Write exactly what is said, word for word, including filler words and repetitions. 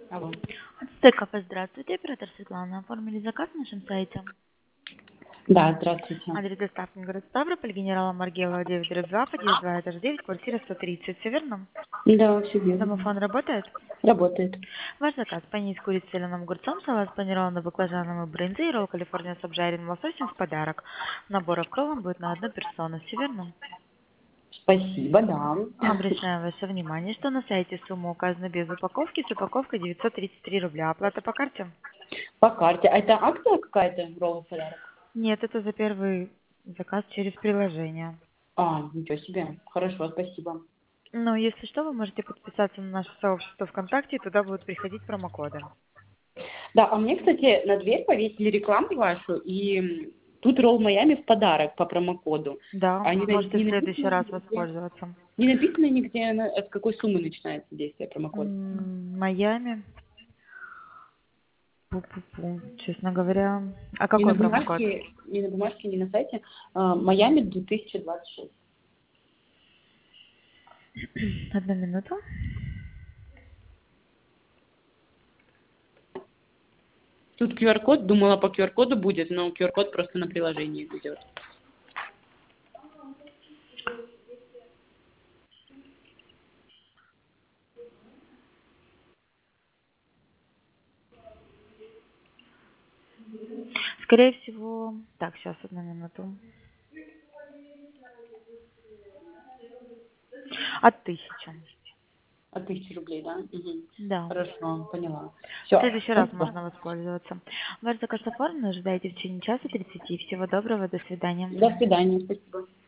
Алло. Стыков, здравствуйте, оператор Светлана. Оформили заказ на нашем сайте. Да, здравствуйте. Адрес доставки город Ставрополь, генерала Маргелова девять два, подъезд два, этаж девять, квартира сто тридцать. Все верно? Да, все верно. Домофон работает? Работает. Ваш заказ: панин с курицей, соленым огурцом, салат с панированным баклажаном и брынзой, ролл Калифорния с обжаренным лососем в подарок. Набор к роллам будет на одну персону. Все верно? Спасибо, да. Обращаем ваше внимание, что на сайте сумма указана без упаковки, с упаковкой девятьсот тридцать три рубля. Оплата по карте? По карте. А это акция какая-то, ролл в подарок? Нет, это за первый заказ через приложение. А, ничего себе. Хорошо, спасибо. Ну, если что, вы можете подписаться на наше сообщество ВКонтакте, и туда будут приходить промокоды. Да, а мне, кстати, на дверь повесили рекламу вашу, и тут ролл Майами в подарок по промокоду. Да, А не, на- можете в не следующий написано раз нигде, воспользоваться. не написано нигде, на- от какой суммы начинается действие промокода. М, Майами. Пу-пу-пу. Честно говоря. А Не на какой промокод? бумажке, не на бумажке, не на сайте. А, Майами две тысячи двадцать шесть. Одну минуту. Тут ку ар код, думала по ку ар коду будет, но ку ар код просто на приложении идет. Скорее всего... Так, сейчас, одну минуту. От тысячи. От тысячи рублей, да? Мгм. Да. Хорошо, поняла. В Все, следующий раз спасибо. можно воспользоваться. Ваш заказ оформлен, ожидайте в течение часа тридцати. Всего доброго, до свидания. До свидания, спасибо.